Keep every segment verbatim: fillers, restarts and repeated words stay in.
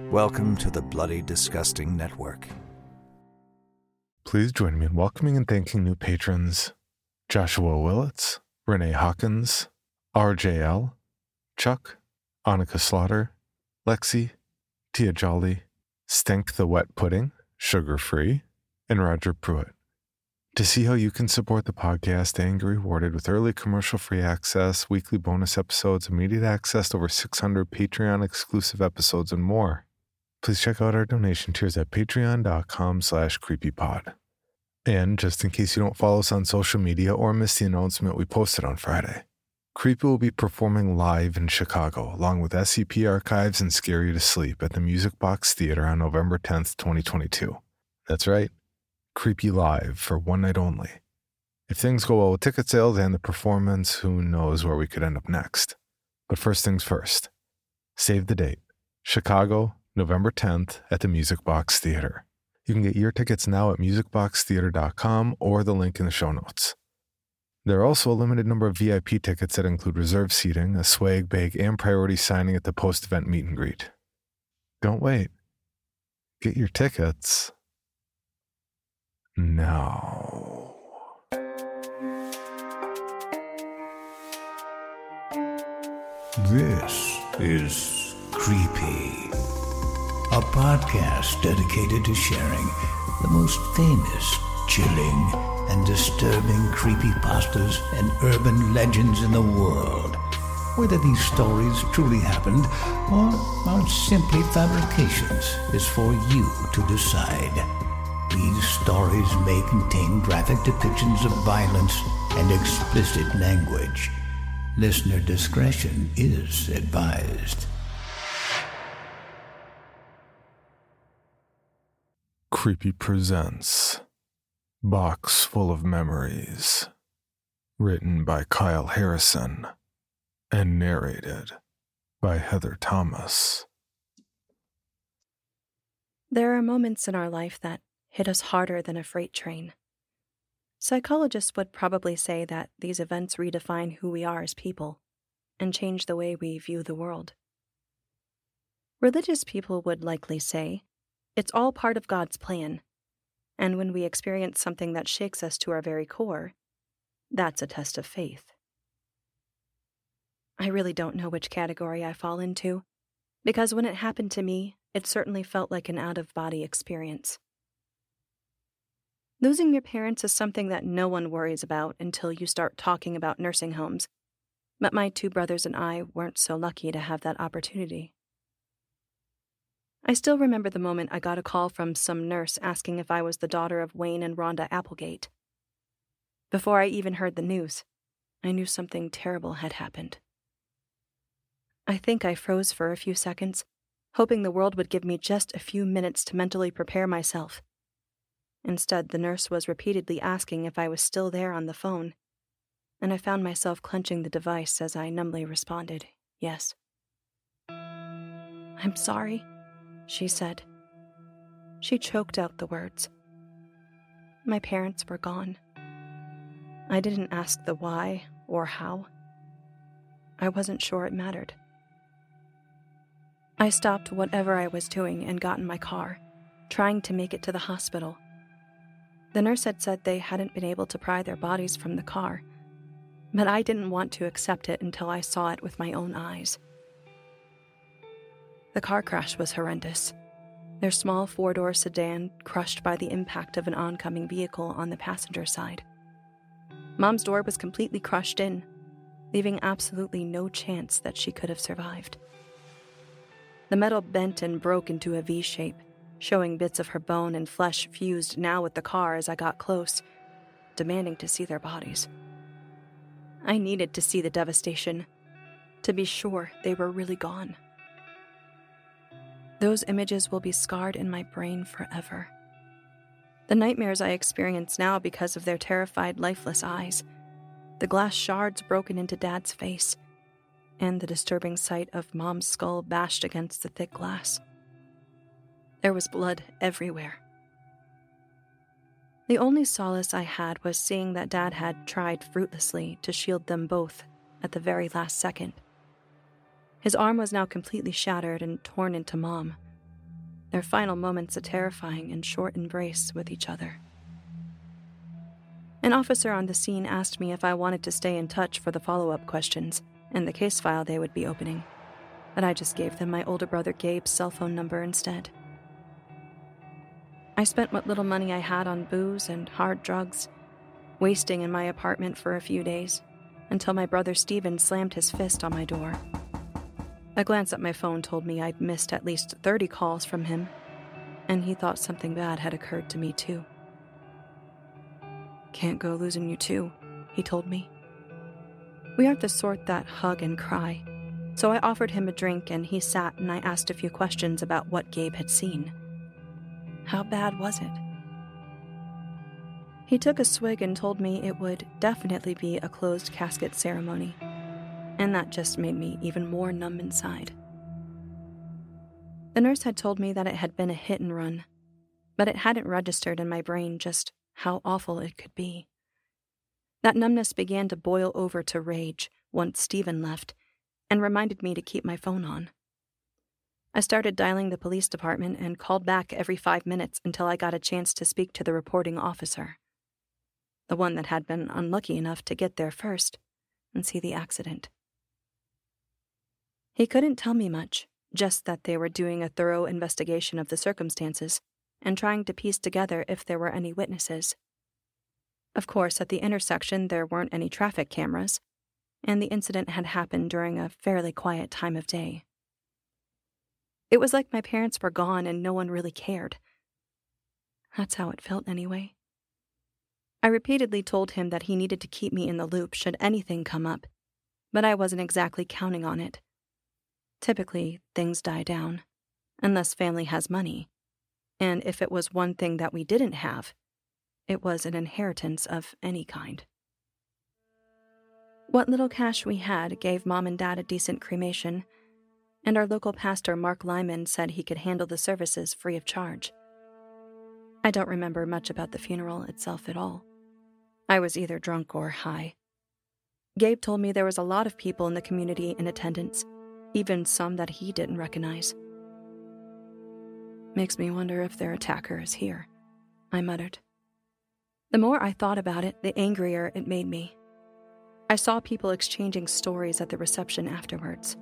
Welcome to the Bloody Disgusting Network. Please join me in welcoming and thanking new patrons: Joshua Willits, Renee Hawkins, R J L, Chuck, Annika Slaughter, Lexi, Tia Jolly, Stank the Wet Pudding, Sugar Free, and Roger Pruitt. To see how you can support the podcast and get rewarded with early commercial-free access, weekly bonus episodes, immediate access to over six hundred Patreon-exclusive episodes, and more, please check out our donation tiers at patreon.com slash creepypod. And just in case you don't follow us on social media or miss the announcement we posted on Friday, Creepy will be performing live in Chicago, along with S C P Archives and Scare You to Sleep at the Music Box Theater on November tenth, twenty twenty-two. That's right, Creepy live for one night only. If things go well with ticket sales and the performance, who knows where we could end up next. But first things first, save the date. Chicago, November tenth at the Music Box Theater. You can get your tickets now at music box theater dot com or the link in the show notes. There are also a limited number of V I P tickets that include reserved seating, a swag bag, and priority signing at the post-event meet and greet. Don't wait. Get your tickets now. This is Creepy, a podcast dedicated to sharing the most famous, chilling, and disturbing creepypastas and urban legends in the world. Whether these stories truly happened or are simply fabrications is for you to decide. These stories may contain graphic depictions of violence and explicit language. Listener discretion is advised. Creepy presents Box Full of Memories, written by Kyle Harrison and narrated by Heather Thomas. There are moments in our life that hit us harder than a freight train. Psychologists would probably say that these events redefine who we are as people and change the way we view the world. Religious people would likely say it's all part of God's plan, and when we experience something that shakes us to our very core, that's a test of faith. I really don't know which category I fall into, because when it happened to me, it certainly felt like an out-of-body experience. Losing your parents is something that no one worries about until you start talking about nursing homes, but my two brothers and I weren't so lucky to have that opportunity. I still remember the moment I got a call from some nurse asking if I was the daughter of Wayne and Rhonda Applegate. Before I even heard the news, I knew something terrible had happened. I think I froze for a few seconds, hoping the world would give me just a few minutes to mentally prepare myself. Instead, the nurse was repeatedly asking if I was still there on the phone, and I found myself clenching the device as I numbly responded, yes. "I'm sorry," she said. She choked out the words. My parents were gone. I didn't ask the why or how. I wasn't sure it mattered. I stopped whatever I was doing and got in my car, trying to make it to the hospital. The nurse had said they hadn't been able to pry their bodies from the car, but I didn't want to accept it until I saw it with my own eyes. The car crash was horrendous. Their small four-door sedan crushed by the impact of an oncoming vehicle on the passenger side. Mom's door was completely crushed in, leaving absolutely no chance that she could have survived. The metal bent and broke into a V shape, showing bits of her bone and flesh fused now with the car as I got close, demanding to see their bodies. I needed to see the devastation, to be sure they were really gone. Those images will be scarred in my brain forever. The nightmares I experience now because of their terrified, lifeless eyes, the glass shards broken into Dad's face, and the disturbing sight of Mom's skull bashed against the thick glass. There was blood everywhere. The only solace I had was seeing that Dad had tried fruitlessly to shield them both at the very last second. His arm was now completely shattered and torn into Mom, their final moments a terrifying and short embrace with each other. An officer on the scene asked me if I wanted to stay in touch for the follow-up questions and the case file they would be opening, but I just gave them my older brother Gabe's cell phone number instead. I spent what little money I had on booze and hard drugs, wasting in my apartment for a few days, until my brother Steven slammed his fist on my door. A glance at my phone told me I'd missed at least thirty calls from him, and he thought something bad had occurred to me too. "Can't go losing you too," he told me. We aren't the sort that hug and cry, so I offered him a drink and he sat and I asked a few questions about what Gabe had seen. How bad was it? He took a swig and told me it would definitely be a closed casket ceremony, and that just made me even more numb inside. The nurse had told me that it had been a hit and run, but it hadn't registered in my brain just how awful it could be. That numbness began to boil over to rage once Steven left and reminded me to keep my phone on. I started dialing the police department and called back every five minutes until I got a chance to speak to the reporting officer, the one that had been unlucky enough to get there first and see the accident. He couldn't tell me much, just that they were doing a thorough investigation of the circumstances and trying to piece together if there were any witnesses. Of course, at the intersection there weren't any traffic cameras, and the incident had happened during a fairly quiet time of day. It was like my parents were gone and no one really cared. That's how it felt anyway. I repeatedly told him that he needed to keep me in the loop should anything come up, but I wasn't exactly counting on it. Typically, things die down, unless family has money, and if it was one thing that we didn't have, it was an inheritance of any kind. What little cash we had gave Mom and Dad a decent cremation, and our local pastor Mark Lyman said he could handle the services free of charge. I don't remember much about the funeral itself at all. I was either drunk or high. Gabe told me there was a lot of people in the community in attendance, even some that he didn't recognize. "Makes me wonder if their attacker is here," I muttered. The more I thought about it, the angrier it made me. I saw people exchanging stories at the reception afterwards.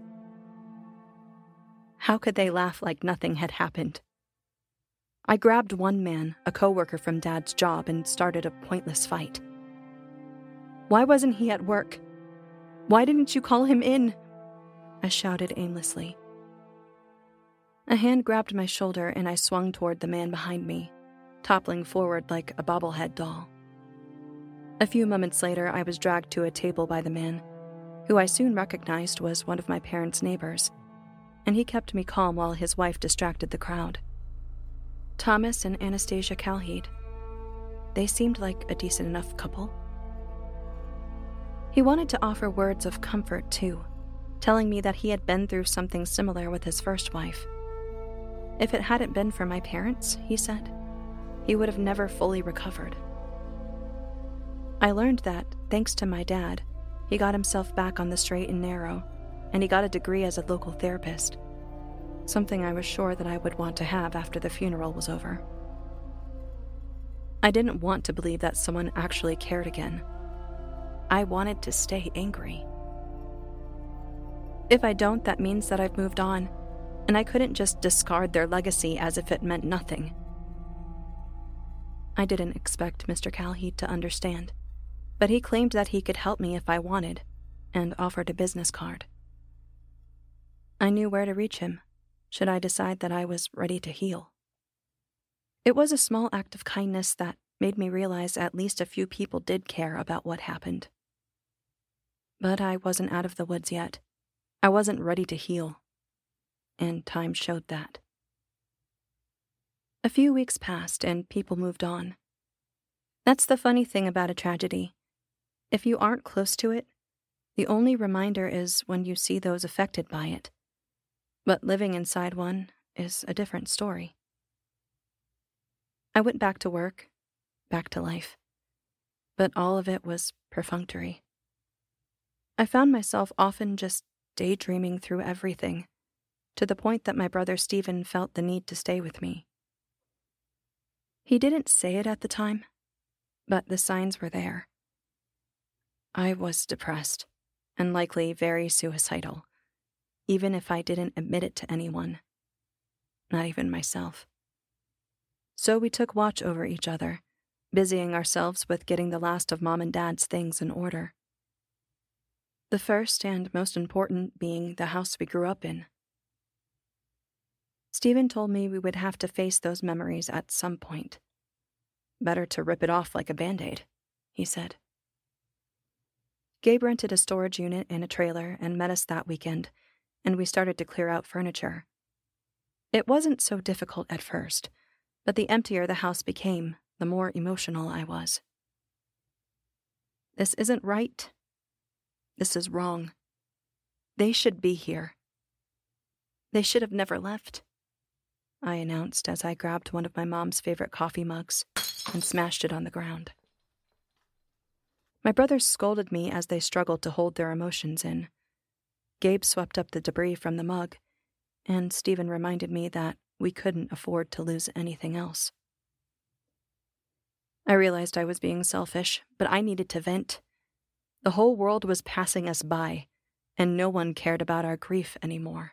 How could they laugh like nothing had happened? I grabbed one man, a coworker from Dad's job, and started a pointless fight. "Why wasn't he at work? Why didn't you call him in?" I shouted aimlessly. A hand grabbed my shoulder and I swung toward the man behind me, toppling forward like a bobblehead doll. A few moments later, I was dragged to a table by the man, who I soon recognized was one of my parents' neighbors, and he kept me calm while his wife distracted the crowd. Thomas and Anastasia Calheed. They seemed like a decent enough couple. He wanted to offer words of comfort, too, telling me that he had been through something similar with his first wife. If it hadn't been for my parents, he said, he would have never fully recovered. I learned that, thanks to my dad, he got himself back on the straight and narrow, and he got a degree as a local therapist, something I was sure that I would want to have after the funeral was over. I didn't want to believe that someone actually cared again. I wanted to stay angry. If I don't, that means that I've moved on, and I couldn't just discard their legacy as if it meant nothing. I didn't expect Mister Calheed to understand, but he claimed that he could help me if I wanted, and offered a business card. I knew where to reach him, should I decide that I was ready to heal. It was a small act of kindness that made me realize at least a few people did care about what happened. But I wasn't out of the woods yet. I wasn't ready to heal, and time showed that. A few weeks passed and people moved on. That's the funny thing about a tragedy. If you aren't close to it, the only reminder is when you see those affected by it. But living inside one is a different story. I went back to work, back to life, but all of it was perfunctory. I found myself often just daydreaming through everything, to the point that my brother Stephen felt the need to stay with me. He didn't say it at the time, but the signs were there. I was depressed, and likely very suicidal, even if I didn't admit it to anyone, not even myself. So we took watch over each other, busying ourselves with getting the last of Mom and Dad's things in order. The first and most important being the house we grew up in. Stephen told me we would have to face those memories at some point. Better to rip it off like a Band-Aid, he said. Gabe rented a storage unit in a trailer and met us that weekend, and we started to clear out furniture. It wasn't so difficult at first, but the emptier the house became, the more emotional I was. This isn't right. This is wrong. They should be here. They should have never left, I announced as I grabbed one of my mom's favorite coffee mugs and smashed it on the ground. My brothers scolded me as they struggled to hold their emotions in. Gabe swept up the debris from the mug, and Stephen reminded me that we couldn't afford to lose anything else. I realized I was being selfish, but I needed to vent. The whole world was passing us by, and no one cared about our grief anymore.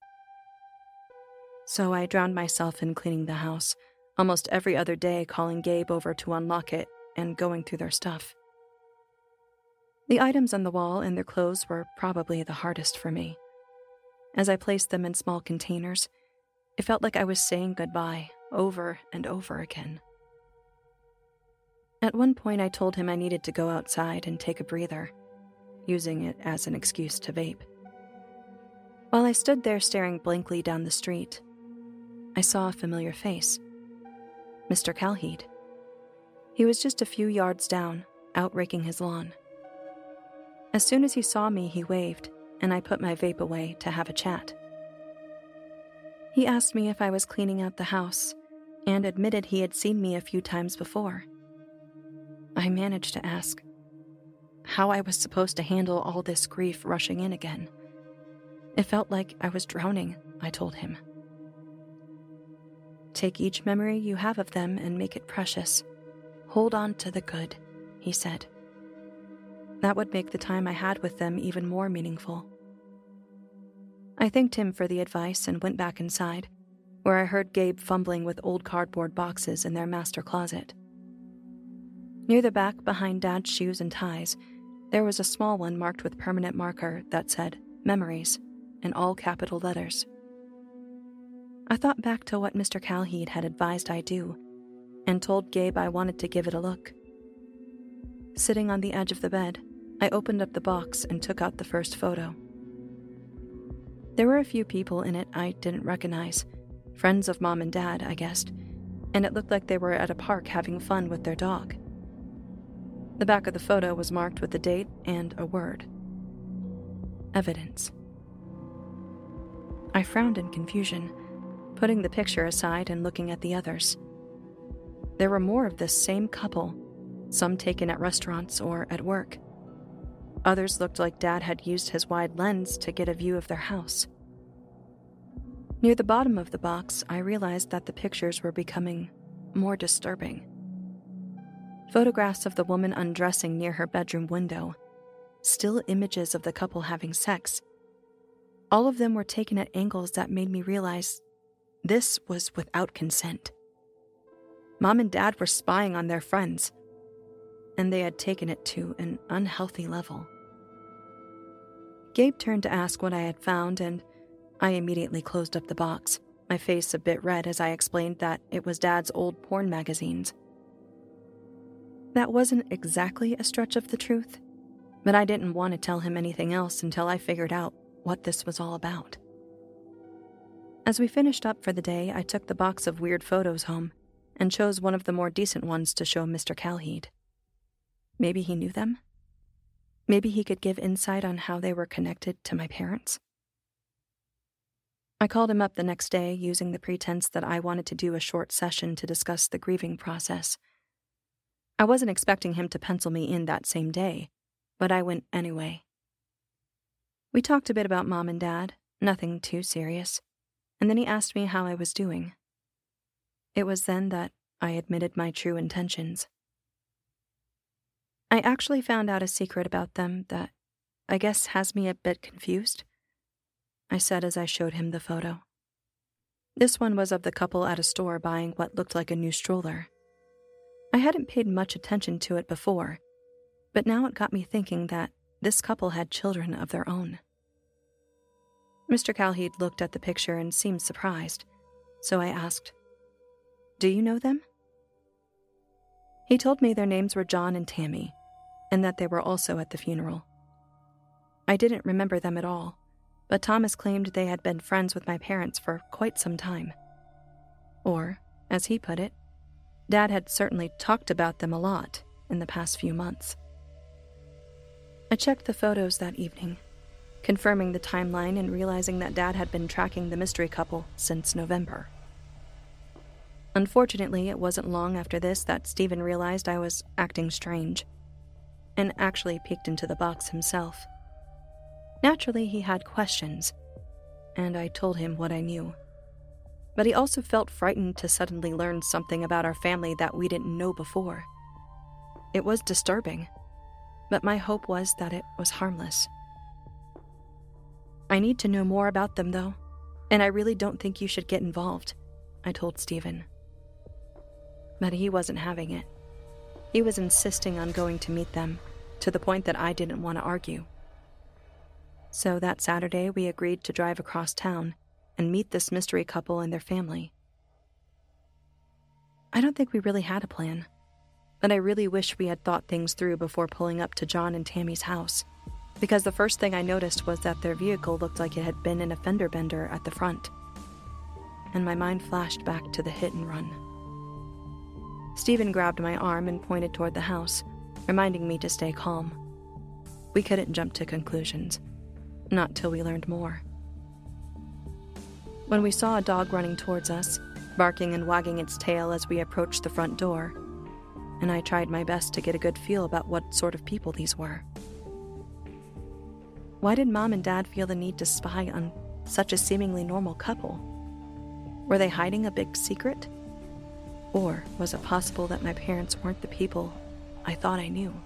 So I drowned myself in cleaning the house, almost every other day calling Gabe over to unlock it and going through their stuff. The items on the wall and their clothes were probably the hardest for me. As I placed them in small containers, it felt like I was saying goodbye over and over again. At one point, I told him I needed to go outside and take a breather, using it as an excuse to vape. While I stood there staring blankly down the street, I saw a familiar face. Mister Calheed. He was just a few yards down, out raking his lawn. As soon as he saw me, he waved, and I put my vape away to have a chat. He asked me if I was cleaning out the house, and admitted he had seen me a few times before. I managed to ask how I was supposed to handle all this grief rushing in again. It felt like I was drowning, I told him. Take each memory you have of them and make it precious. Hold on to the good, he said. That would make the time I had with them even more meaningful. I thanked him for the advice and went back inside, where I heard Gabe fumbling with old cardboard boxes in their master closet. Near the back, behind Dad's shoes and ties, there was a small one marked with permanent marker that said, Memories, in all capital letters. I thought back to what Mister Calheed had advised I do, and told Gabe I wanted to give it a look. Sitting on the edge of the bed, I opened up the box and took out the first photo. There were a few people in it I didn't recognize, friends of Mom and Dad, I guessed, and it looked like they were at a park having fun with their dog. The back of the photo was marked with a date and a word. Evidence. I frowned in confusion, putting the picture aside and looking at the others. There were more of this same couple, some taken at restaurants or at work. Others looked like Dad had used his wide lens to get a view of their house. Near the bottom of the box, I realized that the pictures were becoming more disturbing. Photographs of the woman undressing near her bedroom window, still images of the couple having sex. All of them were taken at angles that made me realize this was without consent. Mom and Dad were spying on their friends, and they had taken it to an unhealthy level. Gabe turned to ask what I had found, and I immediately closed up the box, my face a bit red as I explained that it was Dad's old porn magazines. That wasn't exactly a stretch of the truth, but I didn't want to tell him anything else until I figured out what this was all about. As we finished up for the day, I took the box of weird photos home and chose one of the more decent ones to show Mister Calheed. Maybe he knew them? Maybe he could give insight on how they were connected to my parents? I called him up the next day using the pretense that I wanted to do a short session to discuss the grieving process. I wasn't expecting him to pencil me in that same day, but I went anyway. We talked a bit about Mom and Dad, nothing too serious, and then he asked me how I was doing. It was then that I admitted my true intentions. I actually found out a secret about them that I guess has me a bit confused, I said as I showed him the photo. This one was of the couple at a store buying what looked like a new stroller. I hadn't paid much attention to it before, but now it got me thinking that this couple had children of their own. Mister Calheed looked at the picture and seemed surprised, so I asked, "Do you know them?" He told me their names were John and Tammy, and that they were also at the funeral. I didn't remember them at all, but Thomas claimed they had been friends with my parents for quite some time. Or, as he put it, Dad had certainly talked about them a lot in the past few months. I checked the photos that evening, confirming the timeline and realizing that Dad had been tracking the mystery couple since November. Unfortunately, it wasn't long after this that Stephen realized I was acting strange, and actually peeked into the box himself. Naturally, he had questions, and I told him what I knew. But he also felt frightened to suddenly learn something about our family that we didn't know before. It was disturbing, but my hope was that it was harmless. "I need to know more about them, though, and I really don't think you should get involved," I told Stephen. But he wasn't having it. He was insisting on going to meet them, to the point that I didn't want to argue. So that Saturday, we agreed to drive across town and meet this mystery couple and their family. I don't think we really had a plan, but I really wish we had thought things through before pulling up to John and Tammy's house, because the first thing I noticed was that their vehicle looked like it had been in a fender bender at the front, and my mind flashed back to the hit and run. Stephen grabbed my arm and pointed toward the house, reminding me to stay calm. We couldn't jump to conclusions, not till we learned more. When we saw a dog running towards us, barking and wagging its tail as we approached the front door, and I tried my best to get a good feel about what sort of people these were. Why did Mom and Dad feel the need to spy on such a seemingly normal couple? Were they hiding a big secret? Or was it possible that my parents weren't the people I thought I knew?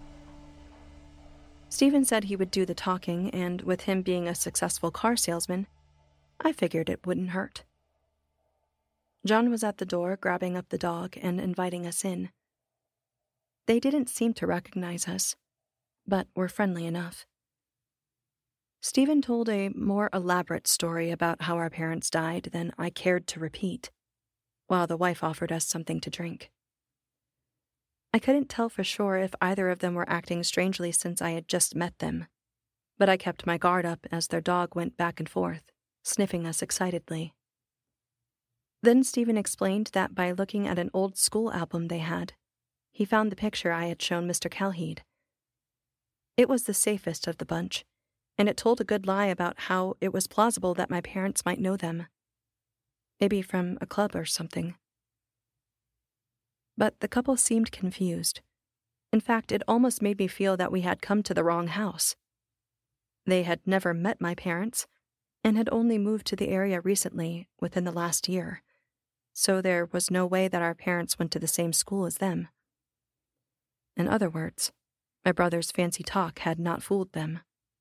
Stephen said he would do the talking, and with him being a successful car salesman, I figured it wouldn't hurt. John was at the door, grabbing up the dog and inviting us in. They didn't seem to recognize us, but were friendly enough. Stephen told a more elaborate story about how our parents died than I cared to repeat, while the wife offered us something to drink. I couldn't tell for sure if either of them were acting strangely since I had just met them, but I kept my guard up as their dog went back and forth, sniffing us excitedly. Then Stephen explained that by looking at an old school album they had, he found the picture I had shown Mister Calheed. It was the safest of the bunch, and it told a good lie about how it was plausible that my parents might know them. Maybe from a club or something. But the couple seemed confused. In fact, it almost made me feel that we had come to the wrong house. They had never met my parents, and had only moved to the area recently, within the last year, so there was no way that our parents went to the same school as them. In other words, my brother's fancy talk had not fooled them.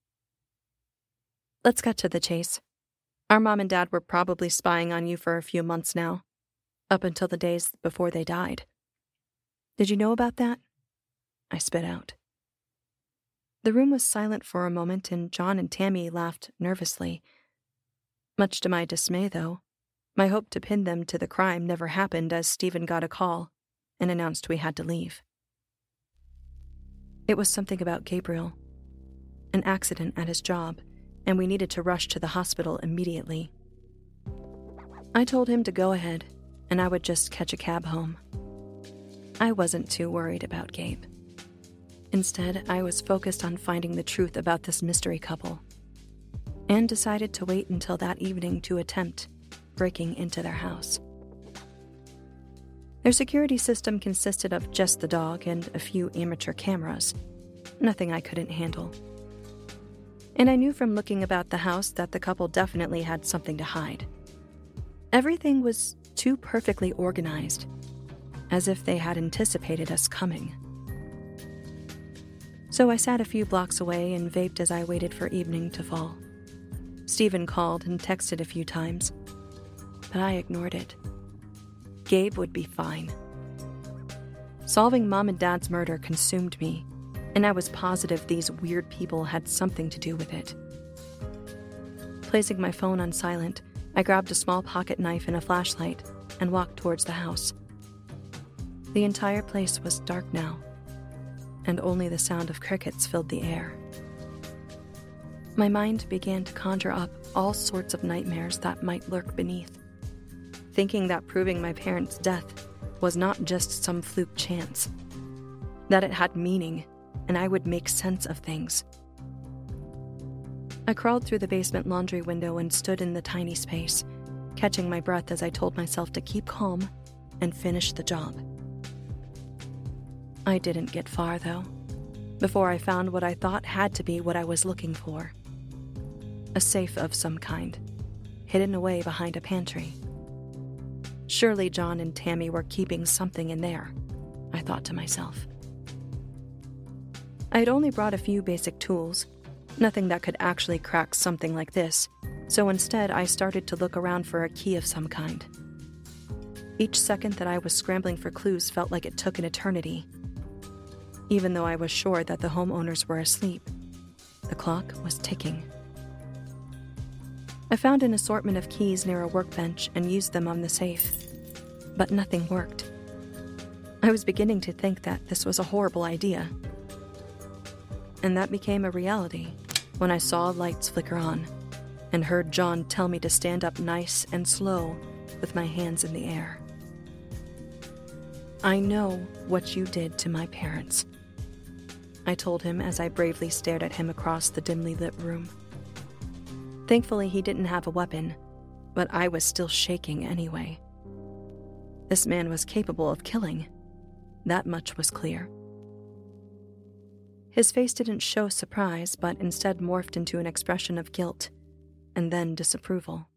Let's cut to the chase. Our mom and dad were probably spying on you for a few months now, up until the days before they died. Did you know about that? I spit out. The room was silent for a moment, and John and Tammy laughed nervously. Much to my dismay, though, my hope to pin them to the crime never happened as Stephen got a call and announced we had to leave. It was something about Gabriel. An accident at his job, and we needed to rush to the hospital immediately. I told him to go ahead, and I would just catch a cab home. I wasn't too worried about Gabe. Instead, I was focused on finding the truth about this mystery couple, and decided to wait until that evening to attempt breaking into their house. Their security system consisted of just the dog and a few amateur cameras, nothing I couldn't handle. And I knew from looking about the house that the couple definitely had something to hide, Everything was too perfectly organized, as if they had anticipated us coming. So I sat a few blocks away and vaped as I waited for evening to fall. Stephen called and texted a few times, but I ignored it. Gabe would be fine. Solving Mom and Dad's murder consumed me, and I was positive these weird people had something to do with it. Placing my phone on silent, I grabbed a small pocket knife and a flashlight and walked towards the house. The entire place was dark now, and only the sound of crickets filled the air. My mind began to conjure up all sorts of nightmares that might lurk beneath, thinking that proving my parents' death was not just some fluke chance, that it had meaning and I would make sense of things. I crawled through the basement laundry window and stood in the tiny space, catching my breath as I told myself to keep calm and finish the job. I didn't get far, though, before I found what I thought had to be what I was looking for. A safe of some kind, hidden away behind a pantry. Surely John and Tammy were keeping something in there, I thought to myself. I had only brought a few basic tools, nothing that could actually crack something like this, so instead I started to look around for a key of some kind. Each second that I was scrambling for clues felt like it took an eternity. Even though I was sure that the homeowners were asleep, the clock was ticking. I found an assortment of keys near a workbench and used them on the safe, but nothing worked. I was beginning to think that this was a horrible idea. And that became a reality when I saw lights flicker on and heard John tell me to stand up nice and slow with my hands in the air. "I know what you did to my parents," I told him as I bravely stared at him across the dimly lit room. Thankfully, he didn't have a weapon, but I was still shaking anyway. This man was capable of killing. That much was clear. His face didn't show surprise, but instead morphed into an expression of guilt, and then disapproval.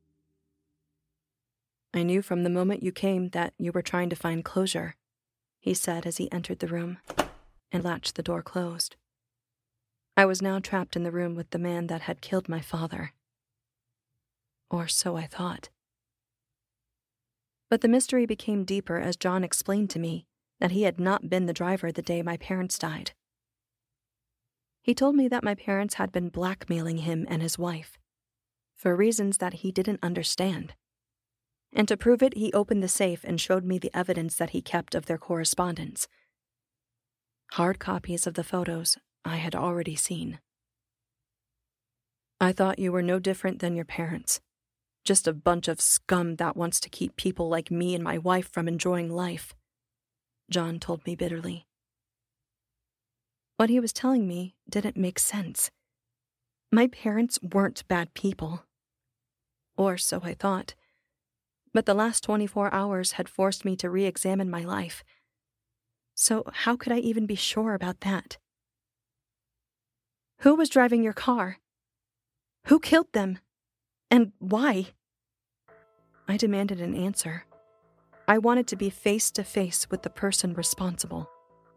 "I knew from the moment you came that you were trying to find closure," he said as he entered the room and latched the door closed. I was now trapped in the room with the man that had killed my father. Or so I thought. But the mystery became deeper as John explained to me that he had not been the driver the day my parents died. He told me that my parents had been blackmailing him and his wife, for reasons that he didn't understand. And to prove it, he opened the safe and showed me the evidence that he kept of their correspondence. Hard copies of the photos I had already seen. "I thought you were no different than your parents. Just a bunch of scum that wants to keep people like me and my wife from enjoying life," John told me bitterly. What he was telling me didn't make sense. My parents weren't bad people. Or so I thought. But the last twenty-four hours had forced me to re-examine my life. So how could I even be sure about that? "Who was driving your car? Who killed them? And why?" I demanded an answer. I wanted to be face to face with the person responsible.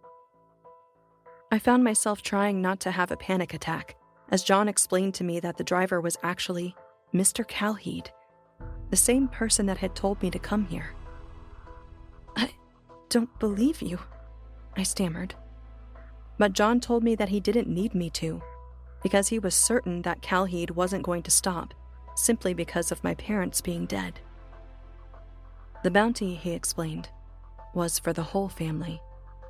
I found myself trying not to have a panic attack as John explained to me that the driver was actually Mister Calheed, the same person that had told me to come here. "I don't believe you," I stammered. But John told me that he didn't need me to, because he was certain that Calheed wasn't going to stop, simply because of my parents being dead. The bounty, he explained, was for the whole family.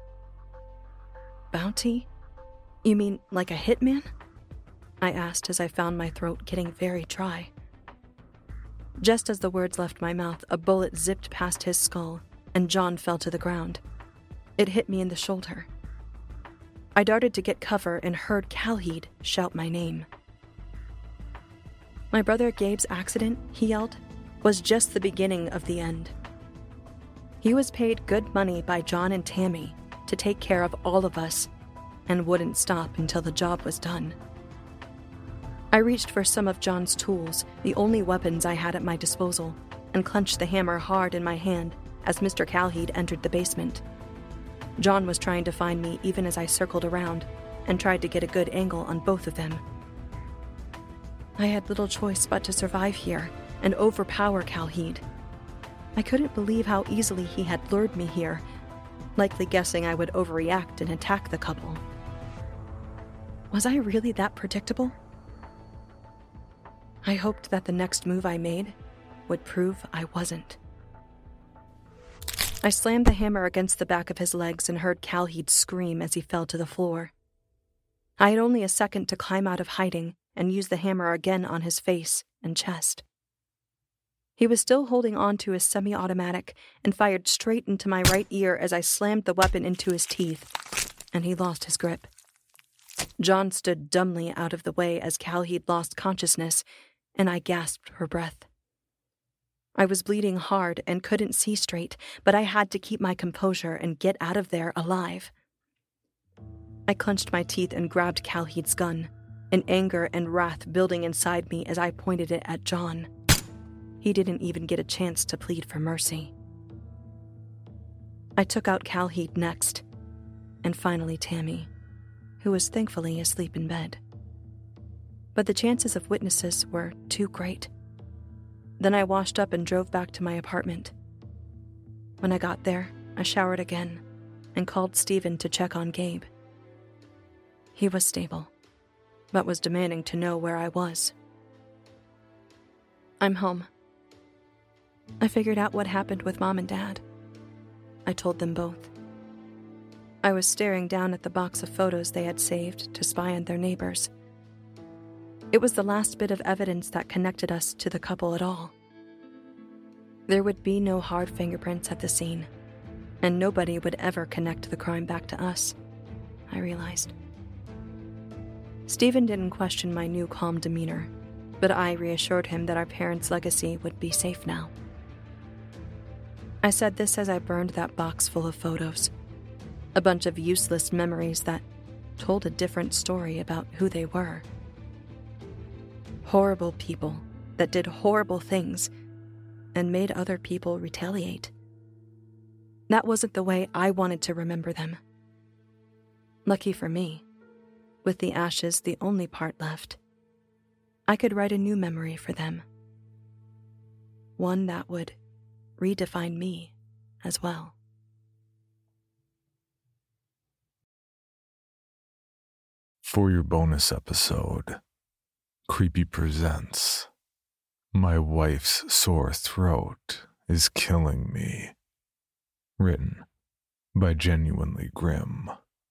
"Bounty? You mean like a hitman?" I asked as I found my throat getting very dry. Just as the words left my mouth, a bullet zipped past his skull, and John fell to the ground. It hit me in the shoulder. I darted to get cover and heard Calheed shout my name. My brother Gabe's accident, he yelled, was just the beginning of the end. He was paid good money by John and Tammy to take care of all of us and wouldn't stop until the job was done. I reached for some of John's tools, the only weapons I had at my disposal, and clenched the hammer hard in my hand as Mister Calheed entered the basement. John was trying to find me even as I circled around and tried to get a good angle on both of them. I had little choice but to survive here and overpower Calheed. I couldn't believe how easily he had lured me here, likely guessing I would overreact and attack the couple. Was I really that predictable? I hoped that the next move I made would prove I wasn't. I slammed the hammer against the back of his legs and heard Calheed scream as he fell to the floor. I had only a second to climb out of hiding and use the hammer again on his face and chest. He was still holding on to his semi-automatic and fired straight into my right ear as I slammed the weapon into his teeth, and he lost his grip. John stood dumbly out of the way as Calheed lost consciousness, and I gasped for breath. I was bleeding hard and couldn't see straight, but I had to keep my composure and get out of there alive. I clenched my teeth and grabbed Calheed's gun, an anger and wrath building inside me as I pointed it at John. He didn't even get a chance to plead for mercy. I took out Calheed next, and finally Tammy, who was thankfully asleep in bed. But the chances of witnesses were too great. Then I washed up and drove back to my apartment. When I got there, I showered again and called Stephen to check on Gabe. He was stable, but was demanding to know where I was. I'm home. I figured out what happened with Mom and Dad. I told them both. I was staring down at the box of photos they had saved to spy on their neighbors. It was the last bit of evidence that connected us to the couple at all. There would be no hard fingerprints at the scene, and nobody would ever connect the crime back to us, I realized. Stephen didn't question my new calm demeanor, but I reassured him that our parents' legacy would be safe now. I said this as I burned that box full of photos, a bunch of useless memories that told a different story about who they were. Horrible people that did horrible things and made other people retaliate. That wasn't the way I wanted to remember them. Lucky for me, with the ashes the only part left, I could write a new memory for them. One that would redefine me as well. For your bonus episode, Creepy presents My Wife's Sore Throat is Killing Me. Written by Genuinely Grim.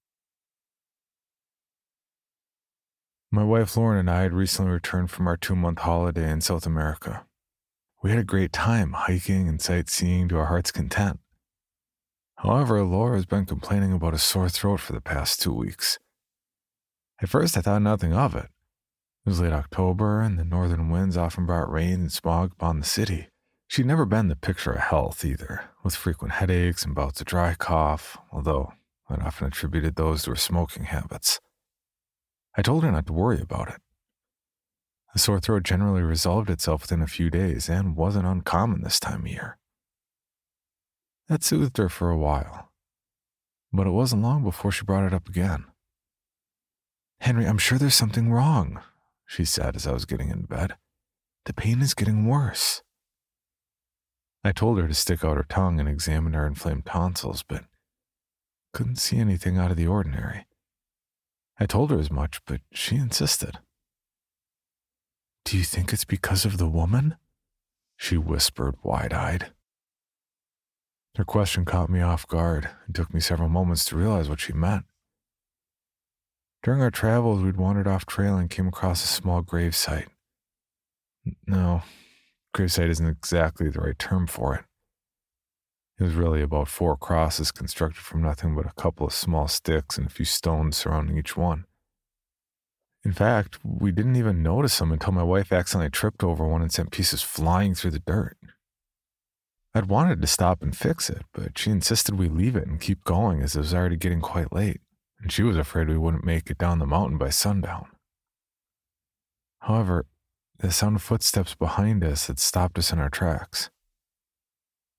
My wife Lauren and I had recently returned from our two-month holiday in South America. We had a great time hiking and sightseeing to our heart's content. However, Laura has been complaining about a sore throat for the past two weeks. At first, I thought nothing of it. It was late October, and the northern winds often brought rain and smog upon the city. She'd never been the picture of health either, with frequent headaches and bouts of dry cough, although I'd often attributed those to her smoking habits. I told her not to worry about it. The sore throat generally resolved itself within a few days and wasn't uncommon this time of year. That soothed her for a while, but it wasn't long before she brought it up again. "Henry, I'm sure there's something wrong," she said as I was getting in bed. "The pain is getting worse." I told her to stick out her tongue and examine her inflamed tonsils, but couldn't see anything out of the ordinary. I told her as much, but she insisted. "Do you think it's because of the woman?" she whispered, wide-eyed. Her question caught me off guard and took me several moments to realize what she meant. During our travels, we'd wandered off trail and came across a small gravesite. No, gravesite isn't exactly the right term for it. It was really about four crosses constructed from nothing but a couple of small sticks and a few stones surrounding each one. In fact, we didn't even notice them until my wife accidentally tripped over one and sent pieces flying through the dirt. I'd wanted to stop and fix it, but she insisted we leave it and keep going as it was already getting quite late, and she was afraid we wouldn't make it down the mountain by sundown. However, the sound of footsteps behind us had stopped us in our tracks.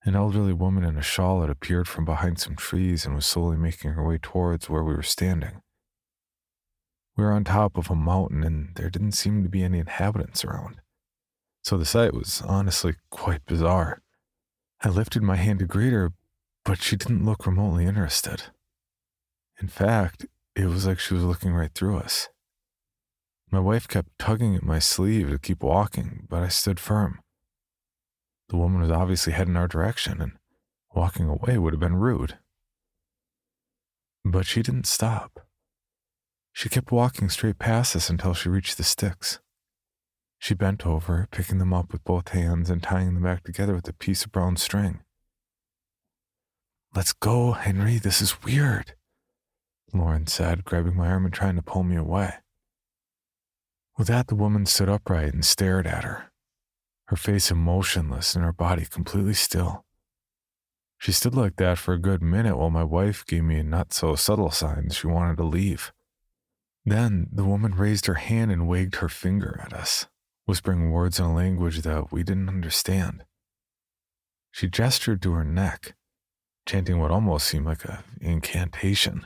An elderly woman in a shawl had appeared from behind some trees and was slowly making her way towards where we were standing. We were on top of a mountain and there didn't seem to be any inhabitants around, so the sight was honestly quite bizarre. I lifted my hand to greet her, but she didn't look remotely interested. In fact, it was like she was looking right through us. My wife kept tugging at my sleeve to keep walking, but I stood firm. The woman was obviously heading our direction, and walking away would have been rude. But she didn't stop. She kept walking straight past us until she reached the sticks. She bent over, picking them up with both hands and tying them back together with a piece of brown string. "Let's go, Henry, this is weird," Lauren said, grabbing my arm and trying to pull me away. With that, the woman stood upright and stared at her, her face emotionless and her body completely still. She stood like that for a good minute while my wife gave me a not-so-subtle sign she wanted to leave. Then the woman raised her hand and wagged her finger at us, whispering words in a language that we didn't understand. She gestured to her neck, chanting what almost seemed like an incantation.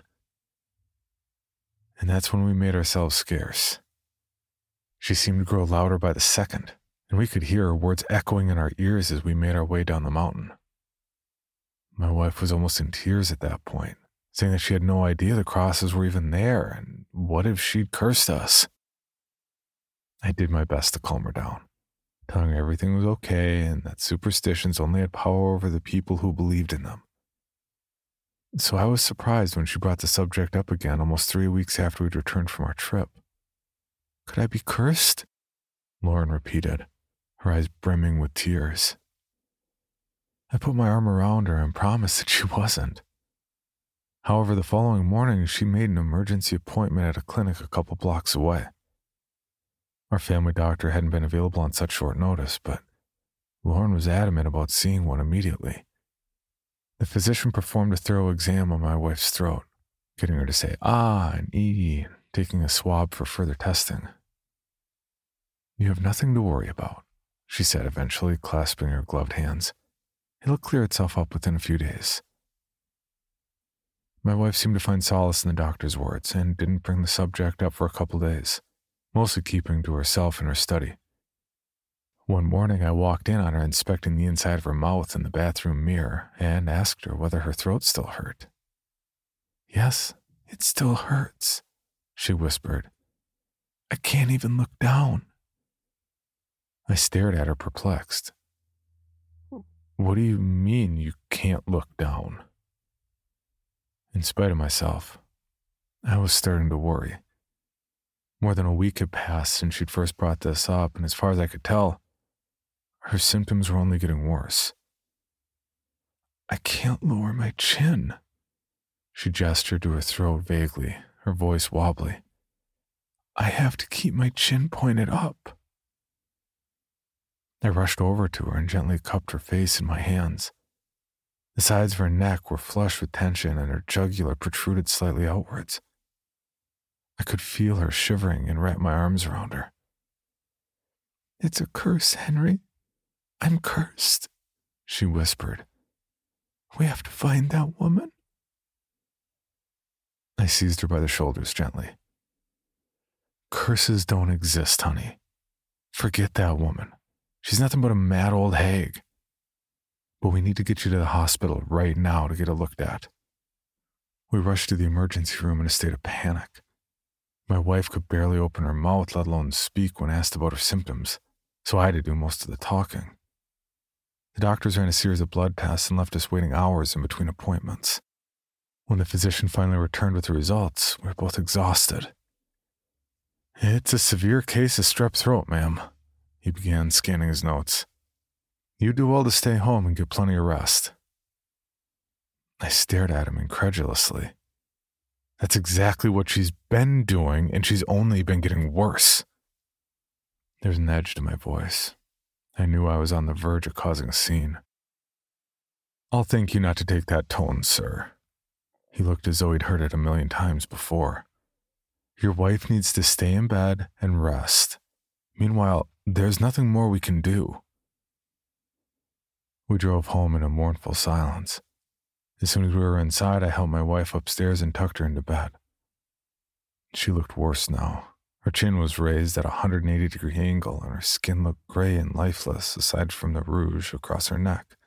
And that's when we made ourselves scarce. She seemed to grow louder by the second, and we could hear her words echoing in our ears as we made our way down the mountain. My wife was almost in tears at that point, saying that she had no idea the crosses were even there, and what if she'd cursed us? I did my best to calm her down, telling her everything was okay and that superstitions only had power over the people who believed in them. So I was surprised when she brought the subject up again almost three weeks after we'd returned from our trip. "Could I be cursed?" Lauren repeated, her eyes brimming with tears. I put my arm around her and promised that she wasn't. However, the following morning, she made an emergency appointment at a clinic a couple blocks away. Our family doctor hadn't been available on such short notice, but Lauren was adamant about seeing one immediately. The physician performed a thorough exam on my wife's throat, getting her to say ah and ee, taking a swab for further testing. "You have nothing to worry about," she said eventually, clasping her gloved hands. "It'll clear itself up within a few days." My wife seemed to find solace in the doctor's words and didn't bring the subject up for a couple days, mostly keeping to herself in her study. One morning I walked in on her inspecting the inside of her mouth in the bathroom mirror and asked her whether her throat still hurt. "Yes, it still hurts," she whispered. "I can't even look down." I stared at her perplexed. "What do you mean you can't look down?" In spite of myself, I was starting to worry. More than a week had passed since she'd first brought this up, and as far as I could tell, her symptoms were only getting worse. "I can't lower my chin." She gestured to her throat vaguely, her voice wobbly. "I have to keep my chin pointed up." I rushed over to her and gently cupped her face in my hands. The sides of her neck were flush with tension and her jugular protruded slightly outwards. I could feel her shivering and wrap my arms around her. "It's a curse, Henry. I'm cursed," she whispered. "We have to find that woman." I seized her by the shoulders gently. "Curses don't exist, honey. Forget that woman. She's nothing but a mad old hag. But we need to get you to the hospital right now to get her looked at." We rushed to the emergency room in a state of panic. My wife could barely open her mouth, let alone speak when asked about her symptoms, so I had to do most of the talking. The doctors ran a series of blood tests and left us waiting hours in between appointments. When the physician finally returned with the results, we were both exhausted. "It's a severe case of strep throat, ma'am," he began, scanning his notes. "You do well to stay home and get plenty of rest." I stared at him incredulously. That's exactly what she's been doing, and she's only been getting worse. There's an edge to my voice. I knew I was on the verge of causing a scene. "I'll thank you not to take that tone, sir." He looked as though he'd heard it a million times before. "Your wife needs to stay in bed and rest. Meanwhile, there's nothing more we can do." We drove home in a mournful silence. As soon as we were inside, I helped my wife upstairs and tucked her into bed. She looked worse now. Her chin was raised at a one hundred eighty degree angle, and her skin looked gray and lifeless aside from the rouge across her neck.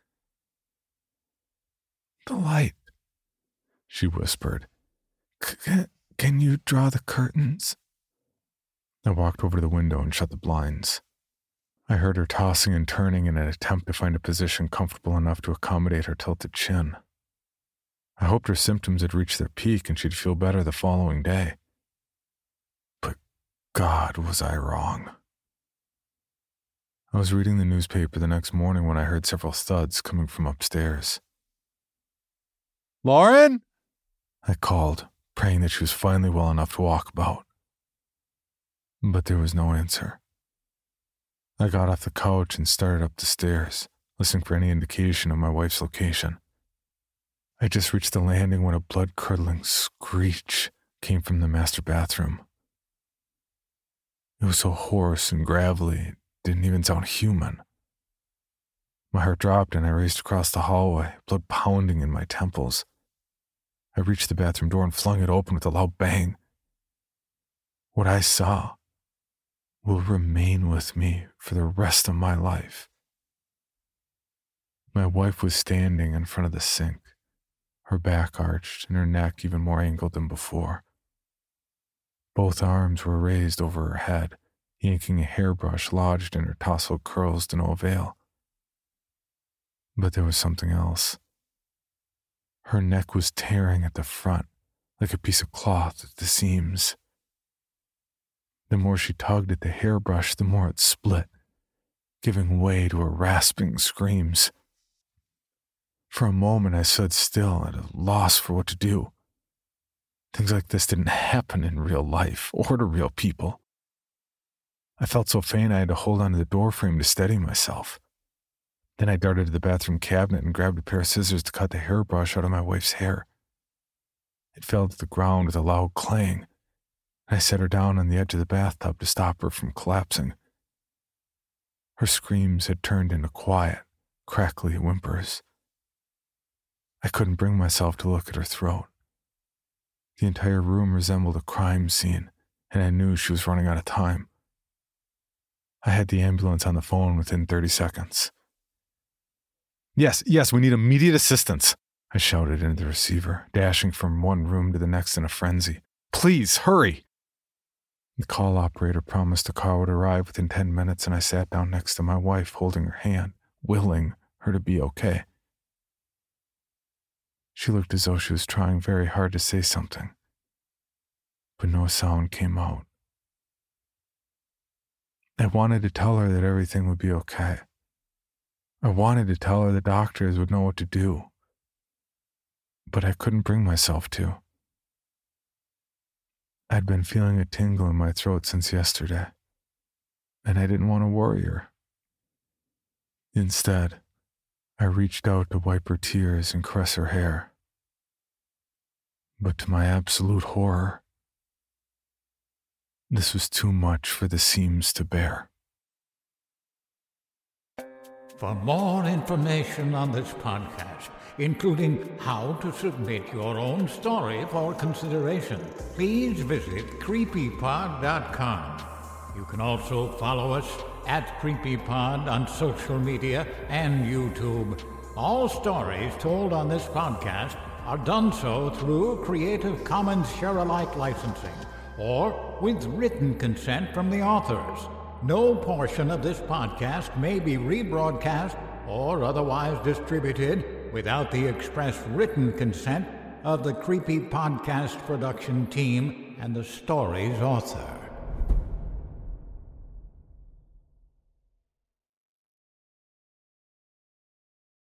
"The light," she whispered. "Can, can you draw the curtains?" I walked over to the window and shut the blinds. I heard her tossing and turning in an attempt to find a position comfortable enough to accommodate her tilted chin. I hoped her symptoms had reached their peak and she'd feel better the following day. But God, was I wrong. I was reading the newspaper the next morning when I heard several thuds coming from upstairs. "Lauren?" I called, praying that she was finally well enough to walk about. But there was no answer. I got off the couch and started up the stairs, listening for any indication of my wife's location. I just reached the landing when a blood-curdling screech came from the master bathroom. It was so hoarse and gravelly, it didn't even sound human. My heart dropped and I raced across the hallway, blood pounding in my temples. I reached the bathroom door and flung it open with a loud bang. What I saw will remain with me for the rest of my life. My wife was standing in front of the sink, her back arched and her neck even more angled than before. Both arms were raised over her head, yanking a hairbrush lodged in her tousled curls to no avail. But there was something else. Her neck was tearing at the front, like a piece of cloth at the seams. The more she tugged at the hairbrush, the more it split, giving way to her rasping screams. For a moment, I stood still, at a loss for what to do. Things like this didn't happen in real life or to real people. I felt so faint I had to hold onto the doorframe to steady myself. Then I darted to the bathroom cabinet and grabbed a pair of scissors to cut the hairbrush out of my wife's hair. It fell to the ground with a loud clang. I set her down on the edge of the bathtub to stop her from collapsing. Her screams had turned into quiet, crackly whimpers. I couldn't bring myself to look at her throat. The entire room resembled a crime scene, and I knew she was running out of time. I had the ambulance on the phone within thirty seconds. Yes, yes, we need immediate assistance, I shouted into the receiver, dashing from one room to the next in a frenzy. Please, hurry! The call operator promised the car would arrive within ten minutes, and I sat down next to my wife, holding her hand, willing her to be okay. She looked as though she was trying very hard to say something, but no sound came out. I wanted to tell her that everything would be okay. I wanted to tell her the doctors would know what to do, but I couldn't bring myself to. I'd been feeling a tingle in my throat since yesterday, and I didn't want to worry her. Instead, I reached out to wipe her tears and caress her hair. But to my absolute horror, this was too much for the seams to bear. For more information on this podcast, including how to submit your own story for consideration, please visit creepypod dot com. You can also follow us at CreepyPod on social media and YouTube. All stories told on this podcast are done so through Creative Commons Share-alike licensing or with written consent from the authors. No portion of this podcast may be rebroadcast or otherwise distributed without the express written consent of the Creepy Podcast production team and the story's author.